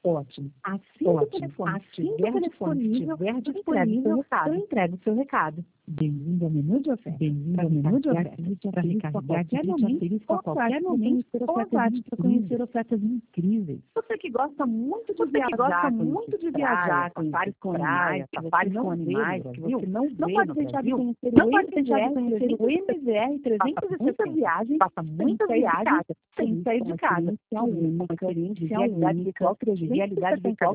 Ótimo. Assim que o telefone estiver disponível, eu entrego o seu recado. Bem-vindo ao menu de oferta. Bem-vindo ao menu de oferta. Para recarregar a qualquer momento, ou aguarde para conhecer ofertas incríveis. Você que gosta muito de viajar, safaris com animais, que você não pode deixar de conhecer o MZR 360 viagens, passa muitas viagens sem sair de casa. Uma experiência única, realidade virtual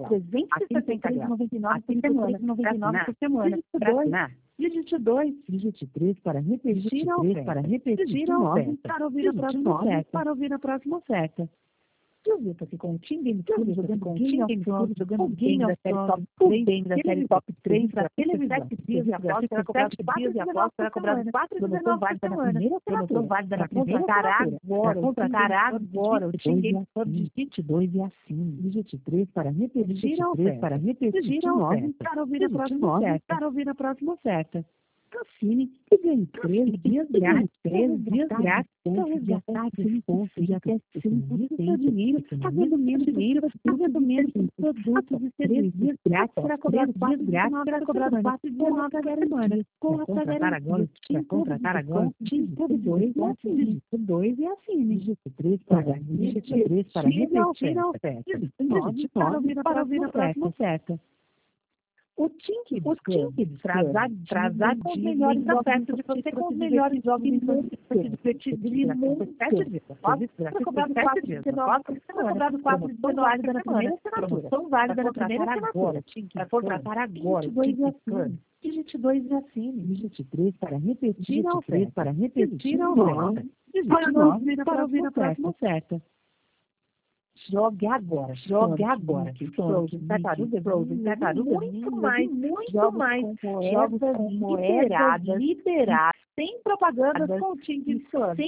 363,99 por semana. Digite 2. Digite 3 para repetir a oferta. Digite 9 para ouvir a próxima oferta. Eu vi aqui com o Team Game Club, jogando o game da série Top 3 para televisão. 7 dias e após será cobrado 4,19 por semana. Promoção válida na primeira contratar agora o Team Game Club. Digite 2 e assine. Digite 3 para repetir a oferta. Digite 9 para ouvir a próxima oferta. Assine e ganhe 13 dias grátis. 13 dias grátis para resgatar descontos de até 5% do seu dinheiro, pagando menos produtos e serviços grátis para cobrar 4,19 cada semana. Contratar agora, digite 2 e assine. Digite 3 para repetir a oferta. Digite 9 para ouvir a próxima oferta. O Tink traz com os melhores ofertas de você, com os melhores jogos de divertido. 7 dias. Foi cobrado 4,19 por semana. Cobrado 4,19 válida na primeira assinatura. Promoção válida na primeira assinatura. Para contratar agora. Digite 2 e assine. Digite 3 para repetir a oferta. Digite 9 para ouvir a próxima oferta. Jogue agora. Sonic, Tartaruga, muito mais. Jogos com moedas liberadas. Sem propagandas com o Team Club.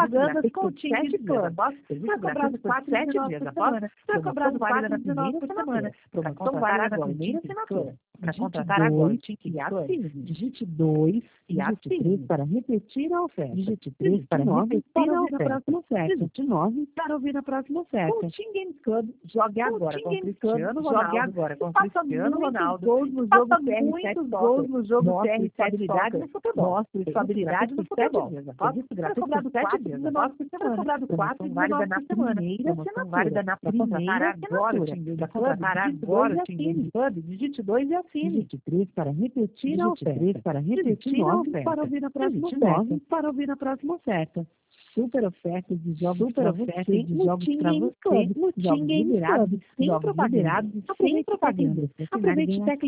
Será cobrado 4,19 por semana. Será cobrado 4,19 por semana. Promoção válida na primeira assinatura. Para contratar agora o Team Club. Digite 2 e digite 3 para repetir a oferta. Digite 3 para repetir a oferta. Digite 9 para ouvir a próxima oferta. Com o Team Games Club, jogue agora com o Cristiano Ronaldo. Muitos gols no jogo CR7 no futebol. Mostre sua habilidade no futebol. Serviço gratuito por 7,19 por semana. Cobrado 4,19 por semana. Promoção válida na primeira assinatura. Para contratar agora o Team Games Club, digite 2 e assine. Digite 3 para repetir a oferta. Digite 9 para ouvir a próxima oferta. Super ofertas de jogos para você. No Team Games Club. Sem propaganda. Aproveite até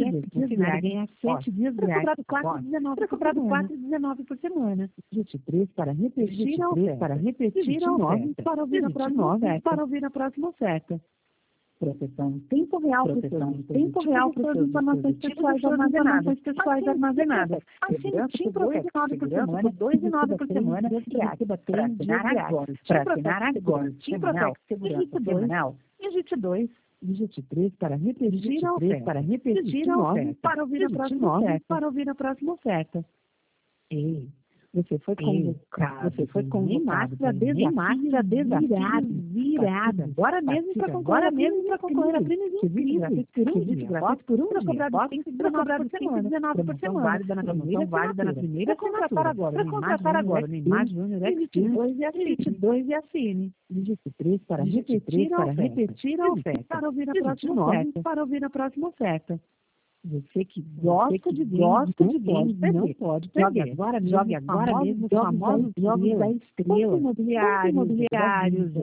7 dias grátis. Cobrado 4,19 por semana. Digite 3 para repetir a oferta. Digite 9 para ouvir a próxima oferta. Proteção em tempo real para suas informações pessoais armazenadas. Assine o Team Protect 2,9 por semana e receba 3 dias grátis. Para assinar agora o Team Protect Segurança Semanal, digite 2. Digite 3 para repetir a oferta. Digite 9 para ouvir a próxima oferta. Ei! Você foi convocado para desafio virada. Agora mesmo para concorrer a prêmios incríveis. Serviço gratuito por um dia. Cobrado 5,19 por semana. Válida na primeira assinatura. Para contratar agora no Neymar Júnior Digite 2 e assine. Digite 3 para repetir a oferta. Para ouvir a próxima oferta. Você que gosta de games, não pode perder. Jogue agora mesmo os famosos jogos da estrela. Imobiliários,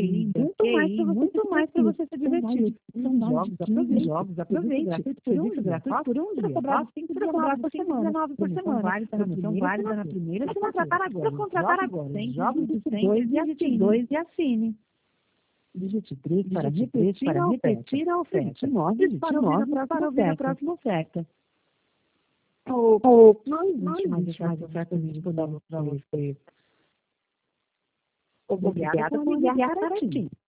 muito mais para você se divertir. São jogos, aproveite. Serviço gratuito por um dia. Cobrado 5,19 por semana. Promoção válida na primeira assinatura. Para contratar agora. Jogos de 2 e assine. Digite 3 para repetir a oferta. Digite 9 para ouvir a próxima oferta. Não existe mais oferta de poder mostrar você. Obrigada por ligar para a TIM.